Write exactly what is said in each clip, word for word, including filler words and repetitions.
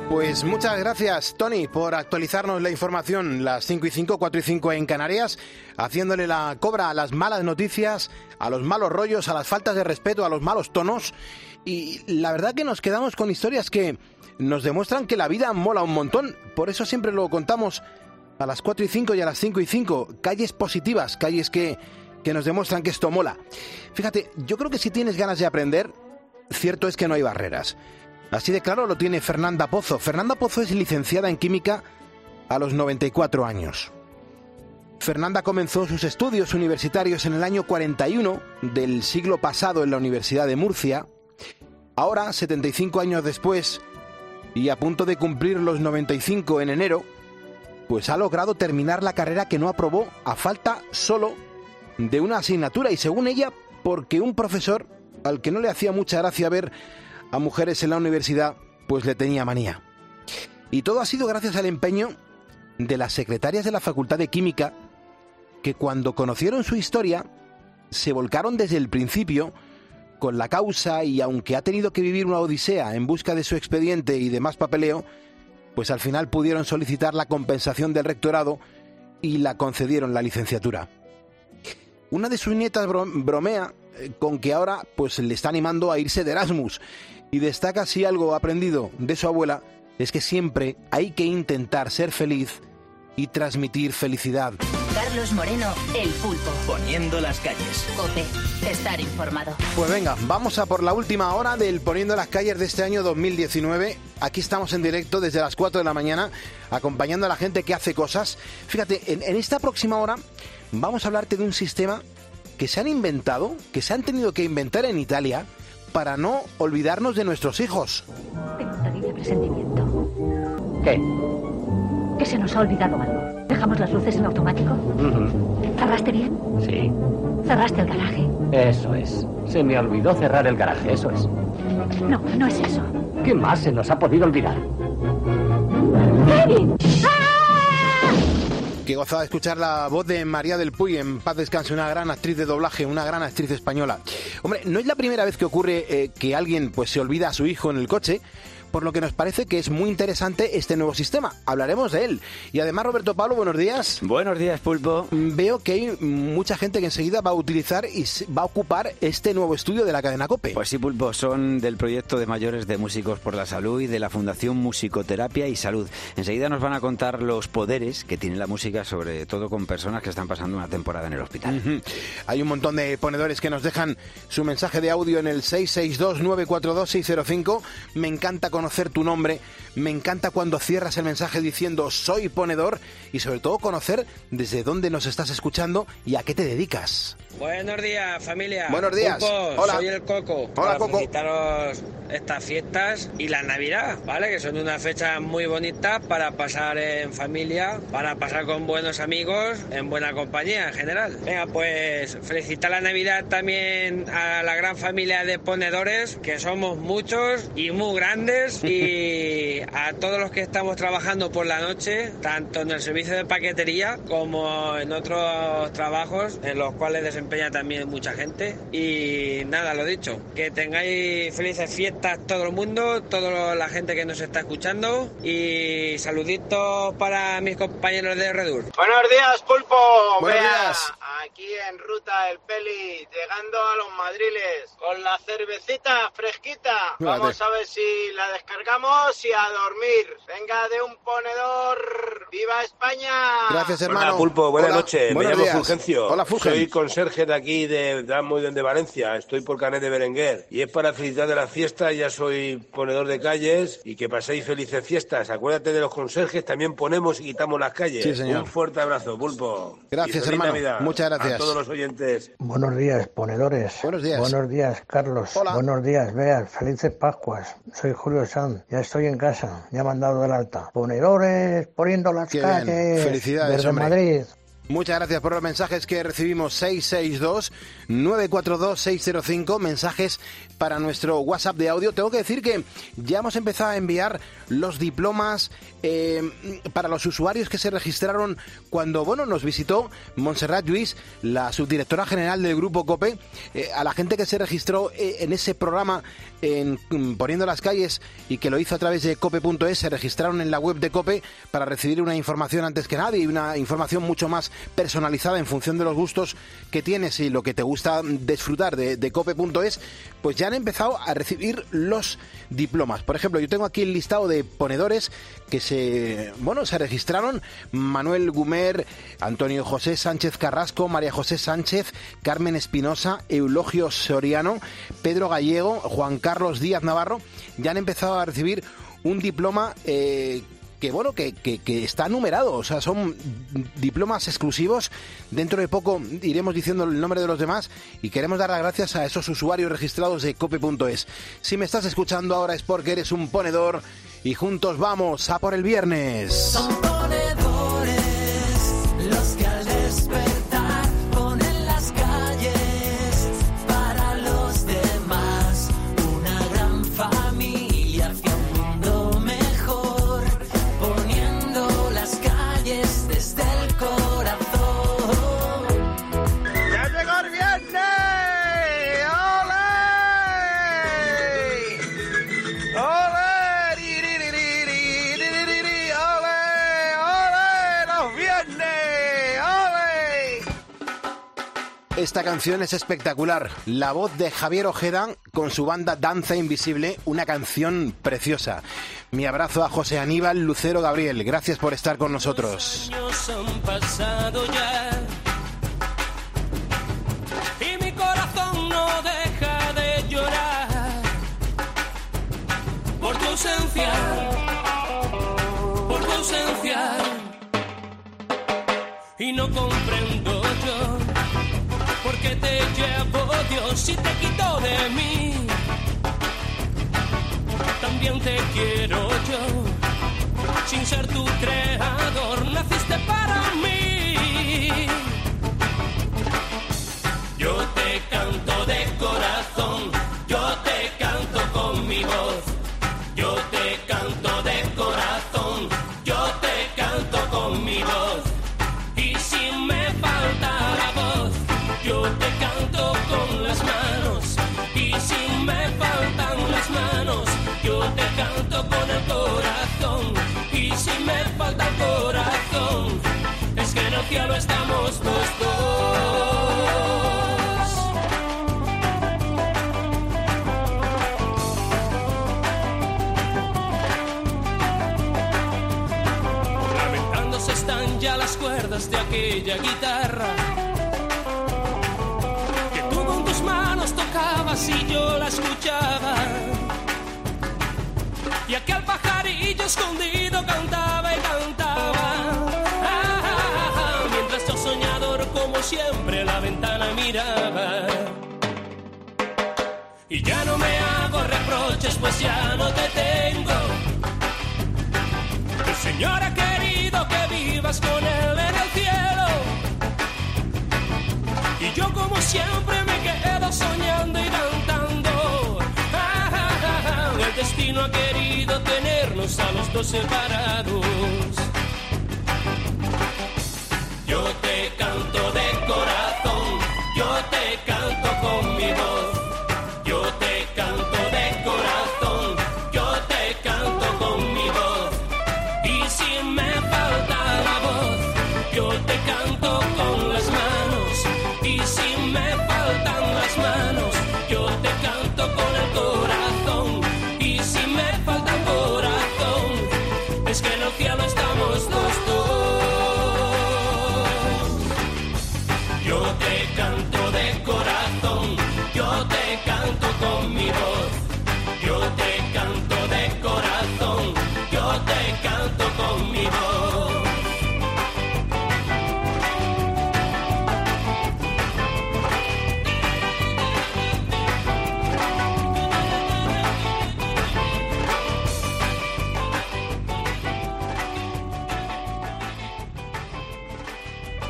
Pues muchas gracias, Tony, por actualizarnos la información. Las cinco y cinco, cuatro y cinco en Canarias, haciéndole la cobra a las malas noticias, a los malos rollos, a las faltas de respeto, a los malos tonos. Y la verdad que nos quedamos con historias que nos demuestran que la vida mola un montón. Por eso siempre lo contamos a las cuatro y cinco y a las cinco y cinco. Calles positivas, calles que, que nos demuestran que esto mola. Fíjate, yo creo que si tienes ganas de aprender, cierto es que no hay barreras. Así de claro lo tiene Fernanda Pozo. Fernanda Pozo es licenciada en Química a los noventa y cuatro años. Fernanda comenzó sus estudios universitarios en el año cuarenta y uno del siglo pasado en la Universidad de Murcia. Ahora, setenta y cinco años después, y a punto de cumplir los noventa y cinco en enero, pues ha logrado terminar la carrera que no aprobó a falta solo de una asignatura, y según ella, porque un profesor al que no le hacía mucha gracia ver a mujeres en la universidad, pues le tenía manía. Y todo ha sido gracias al empeño de las secretarias de la Facultad de Química, que cuando conocieron su historia, se volcaron desde el principio con la causa, y aunque ha tenido que vivir una odisea en busca de su expediente y demás papeleo, pues al final pudieron solicitar la compensación del rectorado y la concedieron la licenciatura. Una de sus nietas bromea con que ahora pues le está animando a irse de Erasmus, y destaca si algo aprendido de su abuela es que siempre hay que intentar ser feliz y transmitir felicidad. Carlos Moreno, El Pulpo. Poniendo las calles. COPE. Estar informado. Pues venga, vamos a por la última hora del Poniendo las calles de este año dos mil diecinueve. Aquí estamos en directo desde las cuatro de la mañana, acompañando a la gente que hace cosas. Fíjate, en, en esta próxima hora vamos a hablarte de un sistema que se han inventado, que se han tenido que inventar en Italia para no olvidarnos de nuestros hijos. Tengo un terrible presentimiento. ¿Qué? Que se nos ha olvidado algo. ¿Dejamos las luces en automático? Uh-huh. ¿Cerraste bien? Sí. ¿Cerraste el garaje? Eso es. Se me olvidó cerrar el garaje, eso es. No, no es eso. ¿Qué más se nos ha podido olvidar? ¡Kevin! Qué gozada escuchar la voz de María del Puy, en paz descanse, una gran actriz de doblaje, una gran actriz española. Hombre, no es la primera vez que ocurre eh, que alguien pues se olvida a su hijo en el coche, por lo que nos parece que es muy interesante este nuevo sistema. Hablaremos de él. Y además, Roberto Pablo, buenos días. Buenos días, Pulpo. Veo que hay mucha gente que enseguida va a utilizar y va a ocupar este nuevo estudio de la cadena COPE. Pues sí, Pulpo, son del proyecto de mayores de Músicos por la Salud y de la Fundación Musicoterapia y Salud. Enseguida nos van a contar los poderes que tiene la música, sobre todo con personas que están pasando una temporada en el hospital. Uh-huh. Hay un montón de ponedores que nos dejan su mensaje de audio en el seis seis dos, nueve cuatro dos, seis cero cinco. Me encanta conocer tu nombre, me encanta cuando cierras el mensaje diciendo soy ponedor, y sobre todo conocer desde dónde nos estás escuchando y a qué te dedicas. Buenos días, familia. Buenos días. Pulpo, Hola. Soy el Coco. Hola, para Coco. felicitaros estas fiestas y la Navidad, ¿vale? Que son unas fechas muy bonitas para pasar en familia, para pasar con buenos amigos, en buena compañía en general. Venga, pues felicitar la Navidad también a la gran familia de ponedores, que somos muchos y muy grandes, y a todos los que estamos trabajando por la noche, tanto en el servicio de paquetería como en otros trabajos en los cuales desempeñamos también mucha gente. Y nada, lo dicho, que tengáis felices fiestas todo el mundo, toda la gente que nos está escuchando, y saluditos para mis compañeros de Redur. Buenos días, Pulpo. Buenos Vea, días. aquí en ruta el Peli, llegando a los Madriles con la cervecita fresquita. Fíjate. Vamos a ver si la descargamos y a dormir. Venga de un ponedor. ¡Viva España! Gracias, hermano. Hola, Pulpo, buenas Hola. noches. Buenos Me llamo días. Fulgencio. Hola, Fulgen. Soy conserje de aquí, de, de Almudén de Valencia. Estoy por Canet de Berenguer. Y es para felicitar de la fiesta. Ya soy ponedor de calles. Y que paséis felices fiestas. Acuérdate de los conserjes. También ponemos y quitamos las calles. Sí, señor. Un fuerte abrazo, Pulpo. Gracias, Y feliz hermano. Navidad Muchas gracias. A todos los oyentes. Buenos días, ponedores. Buenos días. Buenos días, Carlos. Hola. Buenos días, Bea. Felices Pascuas. Soy Julio Sanz. Ya estoy en casa. Ya me han dado el alta. Ponedores, poniendo las Qué calles. bien. Felicidades, desde hombre. Madrid. Muchas gracias por los mensajes que recibimos. Seis seis dos, nueve cuatro dos, seis cero cinco, mensajes para nuestro WhatsApp de audio. Tengo que decir que ya hemos empezado a enviar los diplomas eh, para los usuarios que se registraron cuando, bueno, nos visitó Montserrat Lluís, la subdirectora general del Grupo COPE, eh, a la gente que se registró eh, en ese programa en Poniendo las Calles y que lo hizo a través de cope punto es, se registraron en la web de COPE para recibir una información antes que nadie y una información mucho más personalizada en función de los gustos que tienes y lo que te gusta disfrutar de, de cope punto es, pues ya han empezado a recibir los diplomas. Por ejemplo, yo tengo aquí el listado de ponedores que se, bueno, se registraron: Manuel Gumer, Antonio José Sánchez Carrasco, María José Sánchez, Carmen Espinosa, Eulogio Soriano, Pedro Gallego, Juan Carlos Díaz Navarro. Ya han empezado a recibir un diploma eh, que bueno, que, que, que está numerado, o sea, son diplomas exclusivos. Dentro de poco iremos diciendo el nombre de los demás y queremos dar las gracias a esos usuarios registrados de cope punto es. Si me estás escuchando ahora es porque eres un ponedor y juntos vamos a por el viernes. Son ponedores los que al despertar ponen las calles para los demás, una gran familia hacia un mundo mejor, poniendo las calles desde el corazón. ¡Ya llegó el viernes! ¡Ole! ¡Ole! ¡Ri, ri, ri, ri, ri, ri, ri, ri! ¡Ole! ¡Ole! ¡Los viernes! ¡Ole! Esta canción es espectacular. La voz de Javier Ojeda con su banda Danza Invisible, una canción preciosa. Mi abrazo a José Aníbal Lucero Gabriel. Gracias por estar con nosotros. Los años han pasado ya y mi corazón no deja de llorar por tu ausencia, por tu ausencia, y no comprendo yo por qué te llevo Dios y te quito de mí. También te quiero yo, sin ser tu creador, naciste para mí. Yo te canto de corazón, yo te canto con mi voz. Yo te canto de corazón, yo te canto con mi voz. Y si me falta la voz, yo te canto con las manos. Y si me faltan las manos, yo te canto con el corazón. Y si me falta el corazón, es que en el cielo estamos los dos. Lamentándose están ya las cuerdas de aquella guitarra que tú con tus manos tocabas y yo la escuchaba. Y aquel pajarillo escondido cantaba y cantaba. Ah, ah, ah, mientras yo soñador como siempre la ventana miraba. Y ya no me hago reproches pues ya no te tengo. El Señor ha querido que vivas con Él en el cielo. Y yo como siempre me quedo soñando y cantando. Ah, ah, ah, ah, el destino ha querido tenernos a los dos separados. Yo te canto de corazón, yo te canto con mi voz. Yo te canto de corazón, yo te canto con mi voz. Y si me falta la voz, yo te canto con las manos. Y si me faltan las manos, yo te canto con el corazón. Y si me falta el corazón, es que en el cielo estamos los dos.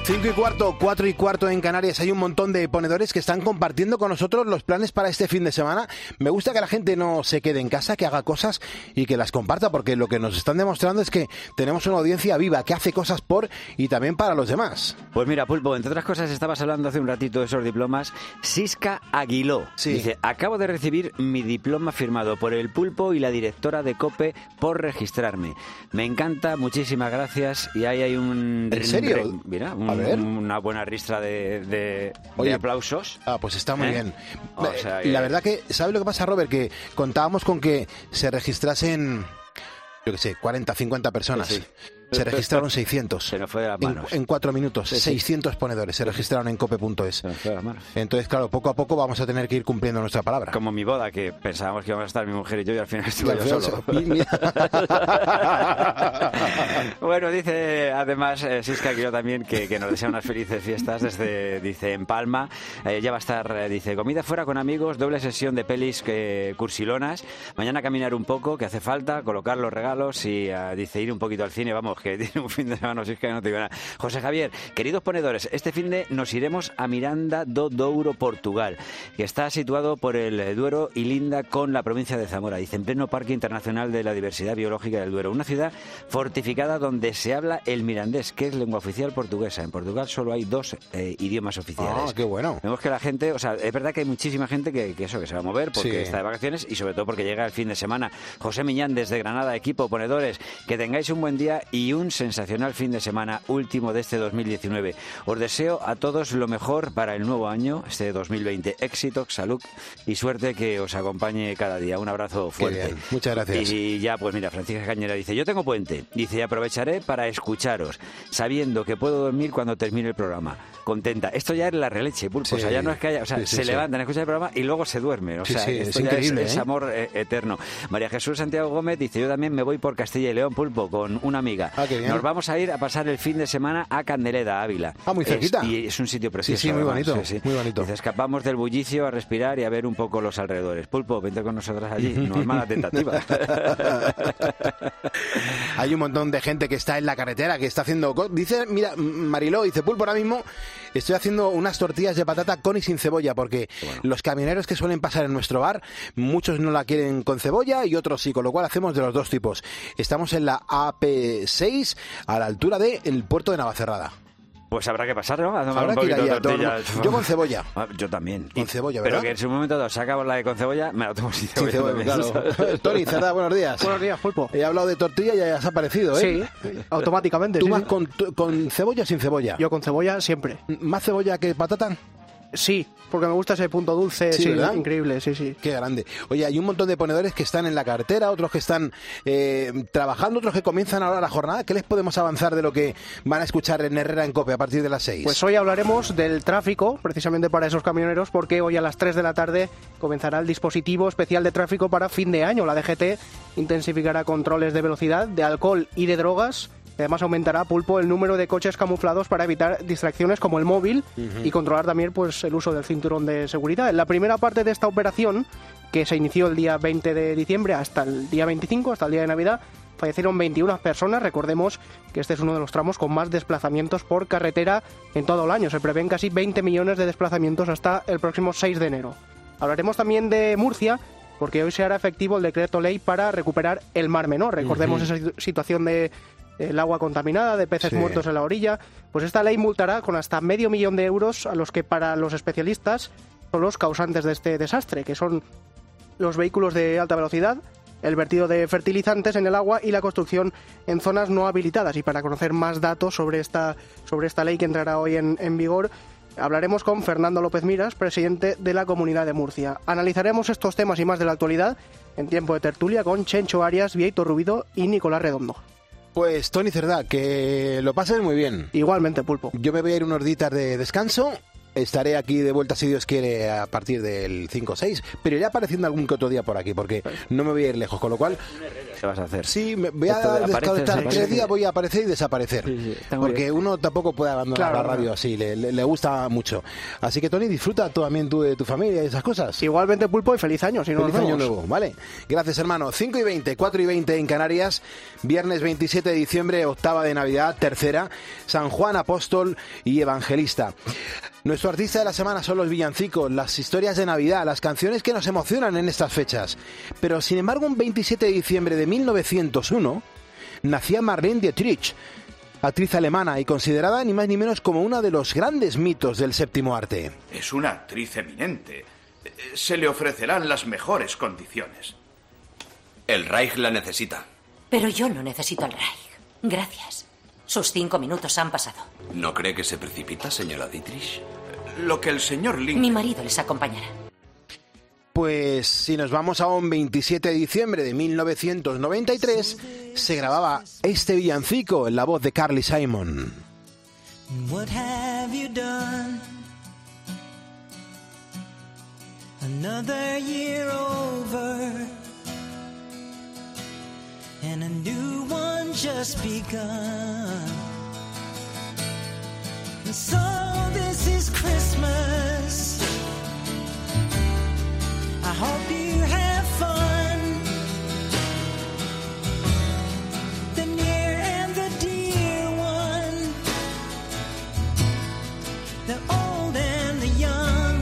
Cinco y cuarto, cuatro y cuarto en Canarias. Hay un montón de ponedores que están compartiendo con nosotros los planes para este fin de semana. Me gusta que la gente no se quede en casa, que haga cosas y que las comparta, porque lo que nos están demostrando es que tenemos una audiencia viva que hace cosas por y también para los demás. Pues mira, Pulpo, entre otras cosas estabas hablando hace un ratito de esos diplomas. Sisca Aguiló sí. dice: acabo de recibir mi diploma firmado por el Pulpo y la directora de COPE por registrarme. Me encanta, muchísimas gracias. Y ahí hay un... ¿En serio? Re, mira, un, una buena ristra de, de, Oye, de aplausos. Ah, pues está muy ¿Eh? bien. O sea, y la eh, verdad que, ¿sabes lo que pasa, Robert? Que contábamos con que se registrasen, yo qué sé, cuarenta, cincuenta personas. Sí, sí. Se registraron seiscientos. Se nos fue de las manos. En, en cuatro minutos, sí, sí. seiscientos ponedores se registraron en cope punto es. Se nos fue de las manos. Entonces, claro, poco a poco vamos a tener que ir cumpliendo nuestra palabra. Como mi boda, que pensábamos que íbamos a estar mi mujer y yo y al final estuve yo solo. Bueno, dice además eh, Sisca Aguiló también que, que nos desea unas felices fiestas desde, dice, en Palma. Eh, ya va a estar, eh, dice, comida fuera con amigos, doble sesión de pelis que, cursilonas. Mañana caminar un poco, que hace falta, colocar los regalos y, uh, dice, ir un poquito al cine. Vamos, que tiene un fin de semana, si es que no te digo nada. José Javier, queridos ponedores, este fin de nos iremos a Miranda do Douro, Portugal, que está situado por el Duero y linda con la provincia de Zamora. Dice, en pleno Parque Internacional de la Diversidad Biológica del Duero. Una ciudad fortificada donde se habla el mirandés, que es lengua oficial portuguesa. En Portugal solo hay dos eh, idiomas oficiales. Ah, qué bueno. Vemos que la gente, o sea, es verdad que hay muchísima gente que, que eso, que se va a mover porque sí. está de vacaciones y sobre todo porque llega el fin de semana. José Miñán desde Granada, equipo ponedores, que tengáis un buen día y un sensacional fin de semana último de este dos mil diecinueve. Os deseo a todos lo mejor para el nuevo año, este dos mil veinte. Éxito, salud y suerte que os acompañe cada día. Un abrazo fuerte. Muchas gracias. Y ya, pues mira, Francisca Cañera dice, yo tengo puente. Dice, aprovecharé para escucharos, sabiendo que puedo dormir cuando termine el programa. Contenta. Esto ya es la releche, Pulpo. Sí. O sea, ya no es que haya... O sea, sí, sí, se sí. levantan, escuchan el programa y luego se duermen. O sí, sea, sí, esto es ya increíble, es, ¿eh? es amor eh, eterno. María Jesús Santiago Gómez dice, yo también me voy por Castilla y León, Pulpo, con una amiga. Ah, qué bien. Nos vamos a ir a pasar el fin de semana a Candeleda, Ávila. Ah, muy cerquita. Es, y es un sitio precioso. Sí, sí, muy además. bonito, Sí, sí. muy bonito. Dice, escapamos del bullicio a respirar y a ver un poco los alrededores. Pulpo, vente con nosotras allí. No es mala tentativa. Hay un montón de gente que está en la carretera, que está haciendo... Dice, mira, Mariló, dice, Pulpo, ahora mismo estoy haciendo unas tortillas de patata con y sin cebolla, porque bueno, los camioneros que suelen pasar en nuestro bar, muchos no la quieren con cebolla y otros sí, con lo cual hacemos de los dos tipos. Estamos en la A P seis, a la altura del puerto de Navacerrada. Pues habrá que pasar, ¿no? A tomar habrá un poquito de tortilla. Yo con cebolla. Ah, yo también. Con cebolla, ¿verdad? Pero que en su momento dado sacamos la de con cebolla, me la tomo sin cebolla. Sin cebolla, claro. Tony, Cerdá, buenos días. Buenos días, Pulpo. He hablado de tortilla y ya has aparecido, ¿eh? Sí, automáticamente. ¿Tú sí, vas sí. Con, con cebolla o sin cebolla? Yo con cebolla siempre. ¿Más cebolla que patata? Sí, porque me gusta ese punto dulce, sí, sí, ¿verdad? Increíble, sí, sí. Qué grande. Oye, hay un montón de ponedores que están en la carretera, otros que están eh, trabajando, otros que comienzan ahora la jornada. ¿Qué les podemos avanzar de lo que van a escuchar en Herrera en COPE a partir de las seis? Pues hoy hablaremos del tráfico, precisamente para esos camioneros, porque hoy a las tres de la tarde comenzará el dispositivo especial de tráfico para fin de año. La D G T intensificará controles de velocidad, de alcohol y de drogas. Además aumentará, Pulpo, el número de coches camuflados para evitar distracciones como el móvil uh-huh. y controlar también pues el uso del cinturón de seguridad. En la primera parte de esta operación, que se inició el día veinte de diciembre hasta el día veinticinco, hasta el día de Navidad, fallecieron veintiuna personas. Recordemos que este es uno de los tramos con más desplazamientos por carretera en todo el año. Se prevén casi veinte millones de desplazamientos hasta el próximo seis de enero. Hablaremos también de Murcia, porque hoy se hará efectivo el decreto ley para recuperar el Mar Menor. Recordemos uh-huh. esa situación de el agua contaminada, de peces sí. muertos en la orilla. Pues esta ley multará con hasta medio millón de euros a los que para los especialistas son los causantes de este desastre, que son los vehículos de alta velocidad, el vertido de fertilizantes en el agua y la construcción en zonas no habilitadas. Y para conocer más datos sobre esta, sobre esta ley que entrará hoy en, en vigor, hablaremos con Fernando López Miras, presidente de la Comunidad de Murcia. Analizaremos estos temas y más de la actualidad en tiempo de tertulia con Chencho Arias, Vieito Rubido y Nicolás Redondo. Pues Tony Cerdá, que lo pases muy bien. Igualmente, Pulpo. Yo me voy a ir unos días de descanso estaré aquí de vuelta, si Dios quiere, a partir del cinco o seis, pero iré apareciendo algún que otro día por aquí, porque no me voy a ir lejos, con lo cual... ¿Qué vas a hacer? Sí, me voy a desconectar tres días, voy a aparecer y desaparecer, sí, sí, porque uno tampoco puede abandonar claro, la radio claro. así, le, le, le gusta mucho. Así que, Tony, disfruta también tú de tu familia y esas cosas. Igualmente, Pulpo, y feliz año. Si no feliz año nuevo, ¿vale? Gracias, hermano. cinco y veinte, cuatro y veinte en Canarias, viernes veintisiete de diciembre, octava de Navidad, tercera, San Juan Apóstol y Evangelista. Nuestro artista de la semana son los villancicos, las historias de Navidad, las canciones que nos emocionan en estas fechas. Pero, sin embargo, un veintisiete de diciembre de mil novecientos uno, nacía Marlene Dietrich, actriz alemana y considerada ni más ni menos como uno de los grandes mitos del séptimo arte. Es una actriz eminente. Se le ofrecerán las mejores condiciones. El Reich la necesita. Pero yo no necesito al Reich. Gracias. Sus cinco minutos han pasado. ¿No cree que se precipita, señora Dietrich? Lo que el señor Link... Mi marido les acompañará. Pues si nos vamos a un veintisiete de diciembre de mil novecientos noventa y tres, se grababa este villancico en la voz de Carly Simon. What have you done? Another year over, and a new one just begun. And so this is Christmas. I hope you have fun. The near and the dear one, the old and the young.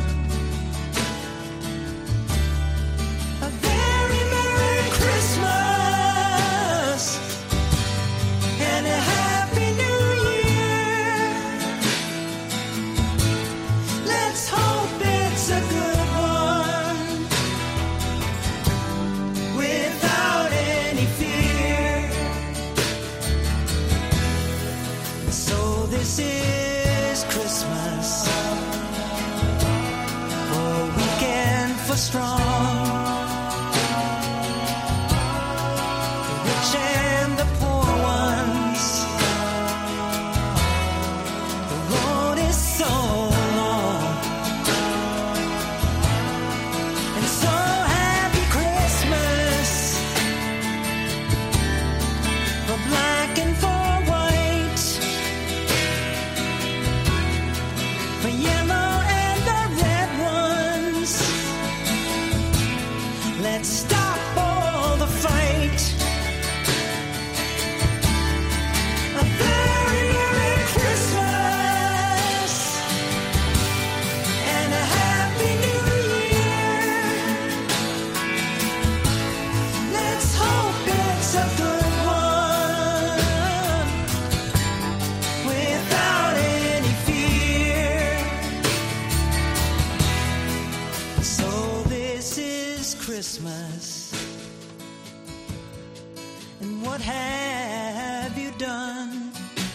A very Merry Christmas and a Happy New Year. Let's hope it's a good one, without any fear. So this is Christmas, for weak and for strong, the rich and the poor ones. The road is so long, and so happy Christmas, for black and for white, for yellow and the red ones. Let's stop all the fight. A very Merry Christmas and a Happy New Year. Let's hope it's a good one, without any fear. So this is Christmas, and what have you done?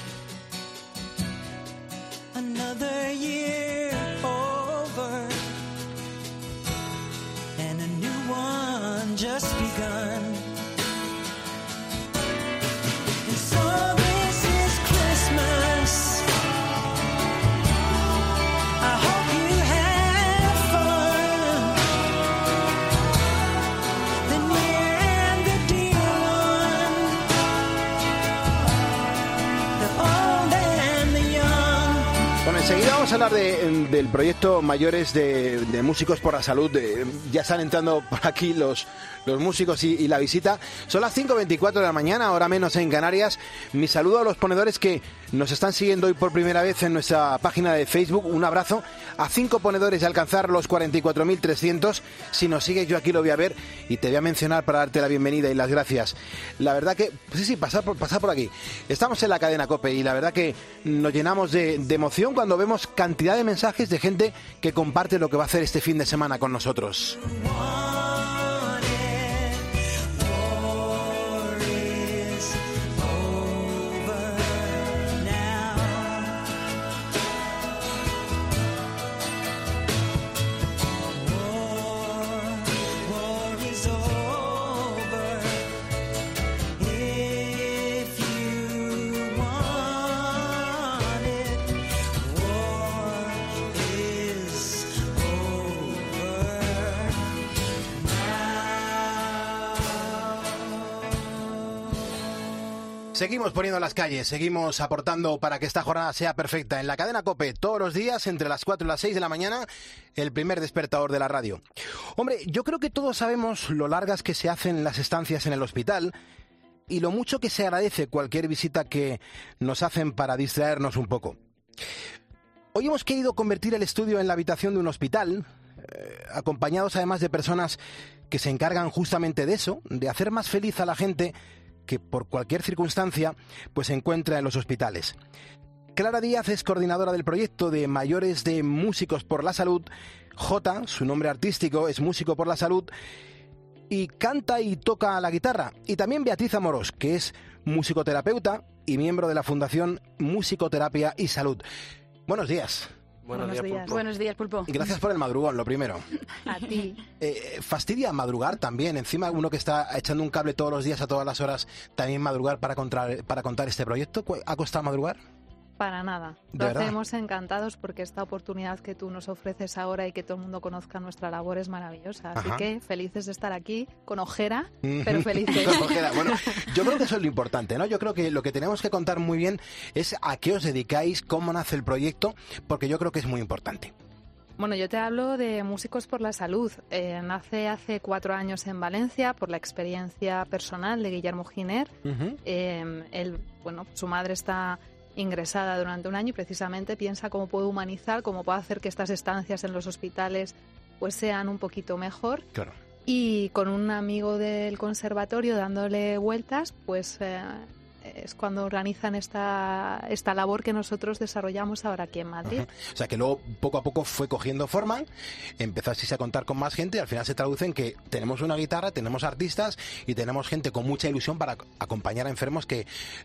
Another year over, and a new one just begun. And so this is Christmas. I hope you have fun. The near and the dear one, the old and the young. Bueno, enseguida vamos a hablar de, del proyecto Mayores de, de Músicos por la Salud. De, ya están entrando por aquí los, los músicos y, y la visita. Son las cinco veinticuatro de la mañana, hora menos en Canarias. Mi saludo a los ponedores que nos están siguiendo hoy por primera vez en nuestra página de Facebook. Un abrazo a cinco ponedores de alcanzar los cuarenta y cuatro mil trescientos. Si nos sigues, yo aquí lo voy a ver y te voy a mencionar para darte la bienvenida y las gracias. La verdad que, sí, sí, pasar por, pasar por aquí. Estamos en la cadena COPE y la verdad que nos llenamos de, de emoción cuando vemos cantidad de mensajes de gente que comparte lo que va a hacer este fin de semana con nosotros. If you want it, war Seguimos poniendo las calles, seguimos aportando para que esta jornada sea perfecta. En la cadena COPE, todos los días, entre las cuatro y las seis de la mañana, el primer despertador de la radio. Hombre, yo creo que todos sabemos lo largas que se hacen las estancias en el hospital y lo mucho que se agradece cualquier visita que nos hacen para distraernos un poco. Hoy hemos querido convertir el estudio en la habitación de un hospital, eh, acompañados además de personas que se encargan justamente de eso, de hacer más feliz a la gente que por cualquier circunstancia pues se encuentra en los hospitales. Clara Díaz es coordinadora del proyecto de mayores de Músicos por la Salud. Jota, su nombre artístico, es Músico por la Salud y canta y toca la guitarra. Y también Beatriz Amorós, que es musicoterapeuta y miembro de la Fundación Musicoterapia y Salud. Buenos días. Buenos, Buenos días, Pulpo. Buenos días, Pulpo. Gracias por el madrugón, lo primero. A ti. Eh, ¿Fastidia madrugar también? Encima uno que está echando un cable todos los días a todas las horas, también madrugar para contar, para contar este proyecto. ¿Ha costado madrugar? Para nada. Lo hacemos encantados porque esta oportunidad que tú nos ofreces ahora y que todo el mundo conozca nuestra labor es maravillosa. Así Ajá. que felices de estar aquí, con ojera, pero felices. Con ojera. Bueno, yo creo que eso es lo importante, ¿no? Yo creo que lo que tenemos que contar muy bien es a qué os dedicáis, cómo nace el proyecto, porque yo creo que es muy importante. Bueno, yo te hablo de Músicos por la Salud. Eh, nace hace cuatro años en Valencia por la experiencia personal de Guillermo Giner. Uh-huh. eh, él, bueno, su madre está ingresada durante un año y precisamente piensa cómo puede humanizar, cómo puede hacer que estas estancias en los hospitales pues sean un poquito mejor. Claro. Y con un amigo del conservatorio dándole vueltas, pues eh, es cuando organizan esta, esta labor que nosotros desarrollamos ahora aquí en Madrid. Uh-huh. O sea que luego poco a poco fue cogiendo forma, empezasteis a contar con más gente y al final se traduce en que tenemos una guitarra, tenemos artistas y tenemos gente con mucha ilusión para acompañar a enfermos que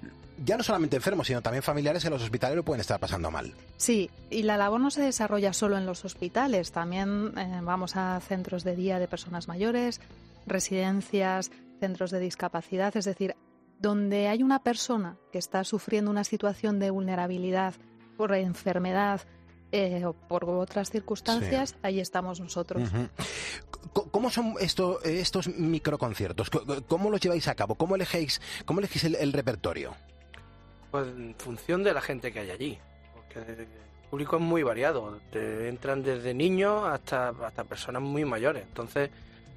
ya no solamente enfermos, sino también familiares en los hospitales lo pueden estar pasando mal. Sí, y la labor no se desarrolla solo en los hospitales, también eh, vamos a centros de día de personas mayores, residencias, centros de discapacidad, es decir, donde hay una persona que está sufriendo una situación de vulnerabilidad por enfermedad eh, o por otras circunstancias, sí. Ahí estamos nosotros. Uh-huh. ¿Cómo son esto, estos microconciertos? ¿Cómo los lleváis a cabo? ¿Cómo elegís, cómo elegís el, el repertorio? Pues en función de la gente que hay allí, porque el público es muy variado, te entran desde niños hasta, hasta personas muy mayores, entonces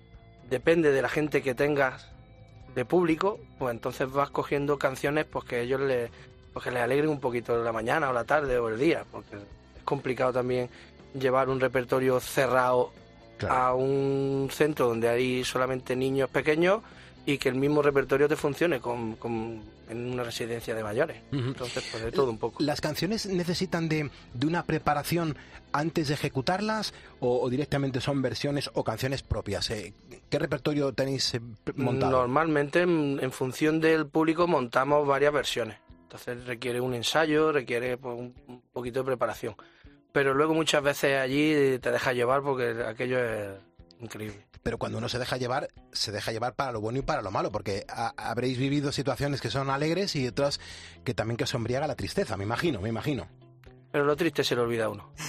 depende de la gente que tengas de público, pues entonces vas cogiendo canciones pues que ellos les, pues que les alegren un poquito la mañana o la tarde o el día, porque es complicado también llevar un repertorio cerrado claro. a un centro donde hay solamente niños pequeños y que el mismo repertorio te funcione con, con, en una residencia de mayores. Uh-huh. Entonces, pues de todo un poco. ¿Las canciones necesitan de, de una preparación antes de ejecutarlas o, o directamente son versiones o canciones propias? Eh, ¿Qué repertorio tenéis eh, montado? Normalmente, en, en función del público, montamos varias versiones. Entonces requiere un ensayo, requiere pues, un, un poquito de preparación. Pero luego muchas veces allí te dejas llevar porque aquello es increíble. Pero cuando uno se deja llevar, se deja llevar para lo bueno y para lo malo, porque ha, habréis vivido situaciones que son alegres y otras que también que os embriaga la tristeza, me imagino, me imagino. Pero lo triste se le olvida a uno.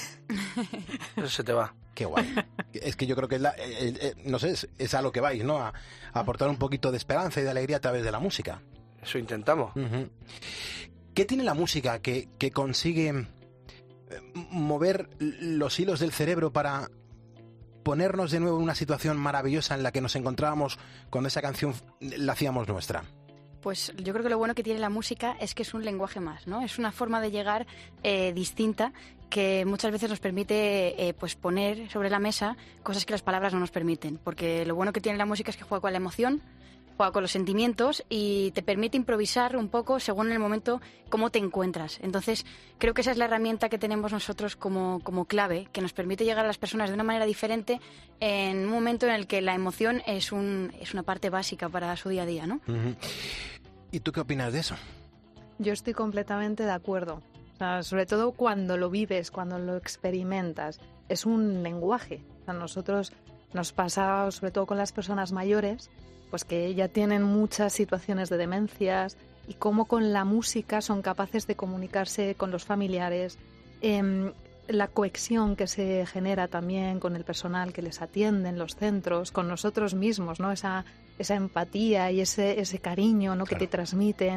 Eso se te va. Qué guay. Es que yo creo que, es la, eh, eh, no sé, es, es a lo que vais, ¿no? A, a aportar un poquito de esperanza y de alegría a través de la música. Eso intentamos. Uh-huh. ¿Qué tiene la música que, que consigue mover los hilos del cerebro para ponernos de nuevo en una situación maravillosa en la que nos encontrábamos cuando esa canción la hacíamos nuestra? Pues yo creo que lo bueno que tiene la música es que es un lenguaje más, ¿no? Es una forma de llegar eh, distinta que muchas veces nos permite eh, pues poner sobre la mesa cosas que las palabras no nos permiten. Porque lo bueno que tiene la música es que juega con la emoción, juega con los sentimientos y te permite improvisar un poco según el momento cómo te encuentras. Entonces, creo que esa es la herramienta que tenemos nosotros como, como clave, que nos permite llegar a las personas de una manera diferente en un momento en el que la emoción es, un, es una parte básica para su día a día, ¿no? Uh-huh. ¿Y tú qué opinas de eso? Yo estoy completamente de acuerdo. O sea, sobre todo cuando lo vives, cuando lo experimentas. Es un lenguaje. O sea, nosotros nos pasa, sobre todo con las personas mayores, pues que ya tienen muchas situaciones de demencias y cómo con la música son capaces de comunicarse con los familiares, eh, la cohesión que se genera también con el personal que les atiende en los centros, con nosotros mismos, ¿no? Esa, esa empatía y ese, ese cariño, ¿no? Claro. Que te transmiten.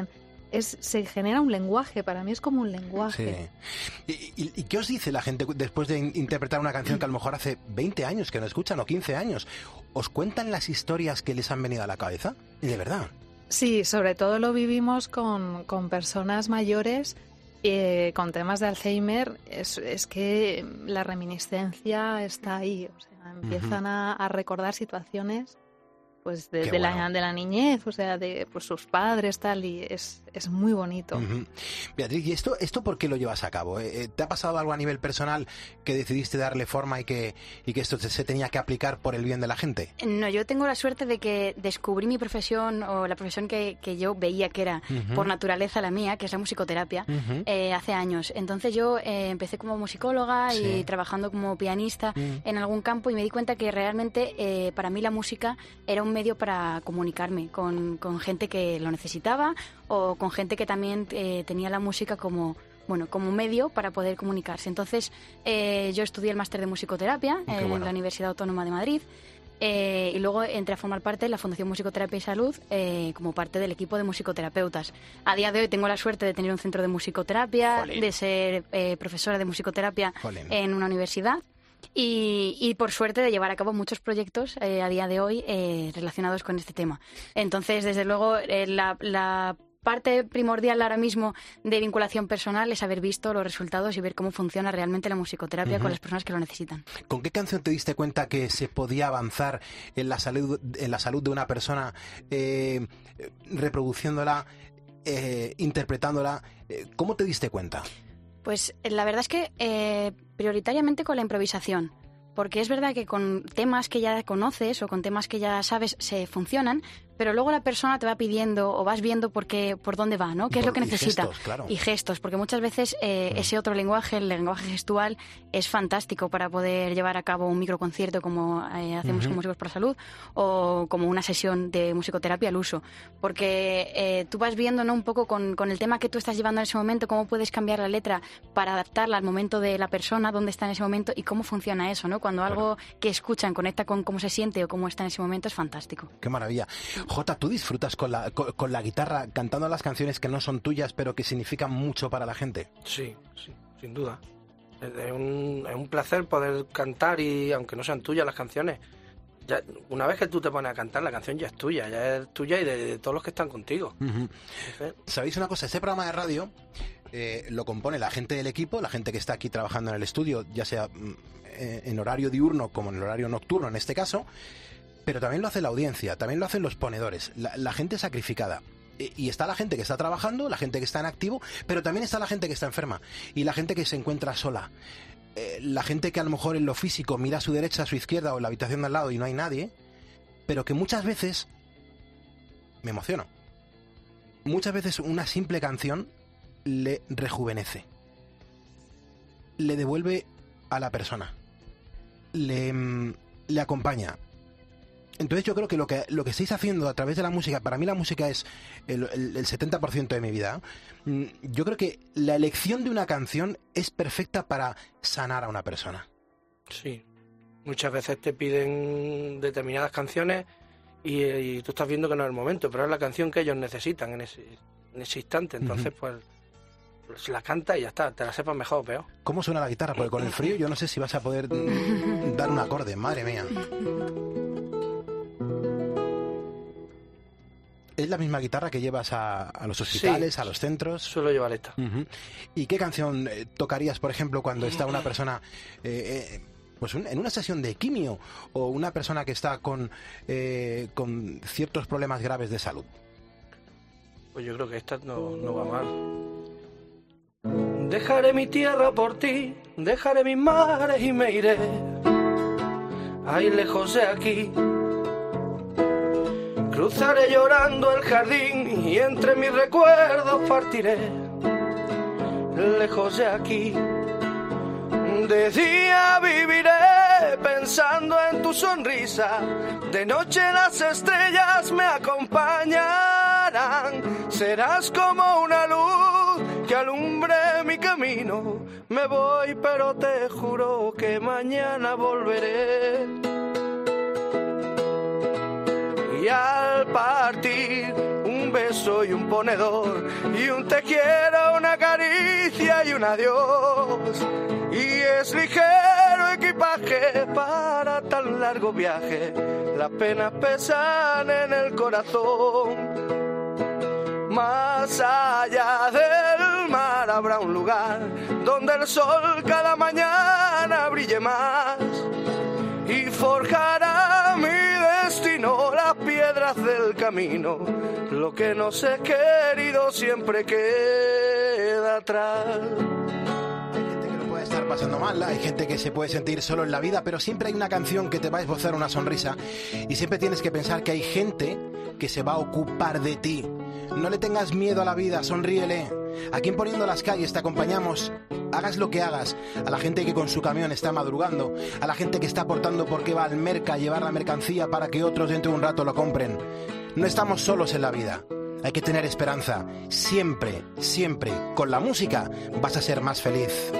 es, se genera un lenguaje, para mí es como un lenguaje. Sí. ¿Y, y, y qué os dice la gente después de in- interpretar una canción que a lo mejor hace veinte años que no escuchan o quince años? ¿Os cuentan las historias que les han venido a la cabeza? Y de verdad. Sí, sobre todo lo vivimos con, con personas mayores eh, con temas de Alzheimer. Es, es que la reminiscencia está ahí, o sea, empiezan uh-huh. a, a recordar situaciones pues de, de, bueno. la, de la niñez, o sea, de pues, sus padres, tal, y es, es muy bonito. Uh-huh. Beatriz, ¿y esto, esto por qué lo llevas a cabo? ¿Eh, ¿Te ha pasado algo a nivel personal que decidiste darle forma y que, y que esto se tenía que aplicar por el bien de la gente? No, yo tengo la suerte de que descubrí mi profesión, o la profesión que, que yo veía que era uh-huh. por naturaleza la mía, que es la musicoterapia, uh-huh. eh, hace años. Entonces yo eh, empecé como musicóloga sí. y trabajando como pianista uh-huh. en algún campo, y me di cuenta que realmente eh, para mí la música era un medio para comunicarme con, con gente que lo necesitaba, o con gente que también eh, tenía la música como, bueno, como medio para poder comunicarse. Entonces eh, yo estudié el máster de musicoterapia oh, en bueno. la Universidad Autónoma de Madrid, eh, y luego entré a formar parte de la Fundación Musicoterapia y Salud eh, como parte del equipo de musicoterapeutas. A día de hoy tengo la suerte de tener un centro de musicoterapia, Jolín. de ser eh, profesora de musicoterapia Jolín. en una universidad. Y, y por suerte de llevar a cabo muchos proyectos eh, a día de hoy eh, relacionados con este tema. Entonces, desde luego, eh, la, la parte primordial ahora mismo de vinculación personal es haber visto los resultados y ver cómo funciona realmente la musicoterapia uh-huh. con las personas que lo necesitan. ¿Con qué canción te diste cuenta que se podía avanzar en la salud, en la salud de una persona eh, reproduciéndola, eh, interpretándola? Eh, ¿Cómo te diste cuenta? Pues la verdad es que eh, prioritariamente con la improvisación, porque es verdad que con temas que ya conoces o con temas que ya sabes se funcionan, pero luego la persona te va pidiendo o vas viendo por qué, por dónde va, ¿no? ¿Qué es lo que necesita? Y gestos, claro. Y gestos, porque muchas veces eh, mm. ese otro lenguaje, el lenguaje gestual, es fantástico para poder llevar a cabo un microconcierto como eh, hacemos uh-huh. con Músicos por la Salud, o como una sesión de musicoterapia al uso, porque eh, tú vas viendo, ¿no? Un poco con, con el tema que tú estás llevando en ese momento, cómo puedes cambiar la letra para adaptarla al momento de la persona, dónde está en ese momento y cómo funciona eso, ¿no? Cuando algo claro. que escuchan conecta con cómo se siente o cómo está en ese momento, es fantástico. Qué maravilla. Jota, ¿tú disfrutas con la, con, con la guitarra cantando las canciones que no son tuyas pero que significan mucho para la gente? Sí, sí, sin duda. Es un, es un placer poder cantar, y aunque no sean tuyas las canciones, ya, una vez que tú te pones a cantar, la canción ya es tuya, ya es tuya y de, de todos los que están contigo. Uh-huh. Entonces, ¿sabéis una cosa? Este programa de radio eh, lo compone la gente del equipo, la gente que está aquí trabajando en el estudio, ya sea eh, en horario diurno como en el horario nocturno en este caso, pero también lo hace la audiencia, también lo hacen los ponedores, la, la gente sacrificada. Y está la gente que está trabajando, la gente que está en activo, pero también está la gente que está enferma y la gente que se encuentra sola. Eh, la gente que a lo mejor en lo físico mira a su derecha, a su izquierda o en la habitación de al lado y no hay nadie, pero que muchas veces me emociono. Muchas veces una simple canción le rejuvenece, le devuelve a la persona, le, le acompaña. Entonces yo creo que lo que lo que estáis haciendo a través de la música, para mí la música es el, el, el setenta por ciento de mi vida. Yo creo que la elección de una canción es perfecta para sanar a una persona. Sí, muchas veces te piden determinadas canciones y, y tú estás viendo que no es el momento, pero es la canción que ellos necesitan en ese, en ese instante. Entonces, uh-huh. pues, pues la canta y ya está, te la sepas mejor o peor. ¿Cómo suena la guitarra? Porque con el frío yo no sé si vas a poder dar un acorde, madre mía. ¿Es la misma guitarra que llevas a, a los hospitales, sí, a los centros? Suelo llevar esta. Uh-huh. ¿Y qué canción eh, tocarías, por ejemplo, cuando está una persona eh, eh, pues un, en una sesión de quimio, o una persona que está con, eh, con ciertos problemas graves de salud? Pues yo creo que esta no, no va mal. Dejaré mi tierra por ti, dejaré mis mares y me iré ahí lejos de aquí. Cruzaré llorando el jardín y entre mis recuerdos partiré lejos de aquí. De día viviré pensando en tu sonrisa, de noche las estrellas me acompañarán. Serás como una luz que alumbre mi camino. Me voy, pero te juro que mañana volveré. Y al partir un beso beso y un ponedor, y un te quiero, una caricia y un adiós. Y es ligero equipaje para tan largo viaje, las penas pesan en el corazón. Más allá del mar habrá un lugar donde el sol cada mañana brille más y forjará mi destino las piedras del camino. Lo que no sé querido siempre queda atrás. Estar pasando mal, hay gente que se puede sentir solo en la vida, pero siempre hay una canción que te va a esbozar una sonrisa y siempre tienes que pensar que hay gente que se va a ocupar de ti. No le tengas miedo a la vida, sonríele. Aquí en Poniendo las Calles te acompañamos, hagas lo que hagas, a la gente que con su camión está madrugando, a la gente que está aportando porque va al merca a llevar la mercancía para que otros dentro de un rato lo compren. No estamos solos en la vida. Hay que tener esperanza. Siempre, siempre, con la música vas a ser más feliz.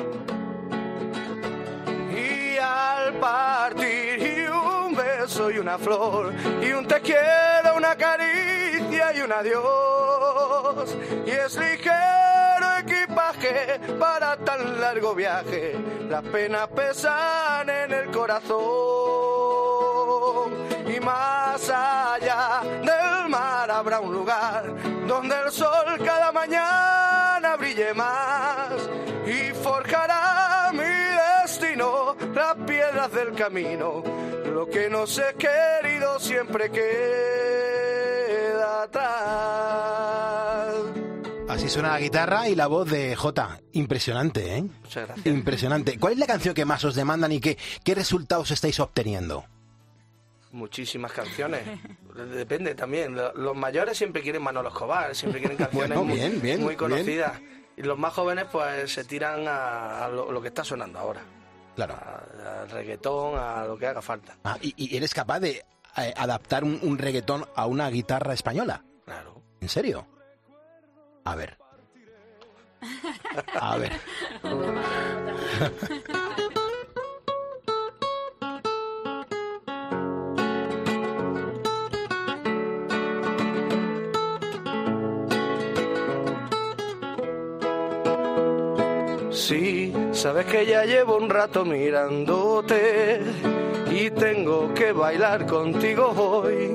Partir y un beso y una flor y un te quiero, una caricia y un adiós. Y es ligero equipaje para tan largo viaje, las penas pesan en el corazón. Y más allá del mar habrá un lugar donde el sol cada mañana brille más y forjará mi destino las piedras del camino. Lo que no sé querido siempre queda atrás. Así suena la guitarra y la voz de Jota. Impresionante, ¿eh? Muchas gracias. Impresionante. ¿Cuál es la canción que más os demandan y qué, qué resultados estáis obteniendo? Muchísimas canciones. Depende también. Los mayores siempre quieren Manolo Escobar, siempre quieren canciones bueno, muy, bien, bien, muy conocidas. Bien. Y los más jóvenes pues se tiran a, a lo, lo que está sonando ahora. Claro. Al reggaetón, a lo que haga falta. Ah, ¿y, y eres capaz de eh, adaptar un, un reggaetón a una guitarra española? Claro. ¿En serio? A ver. A ver. Sí, sabes que ya llevo un rato mirándote y tengo que bailar contigo hoy.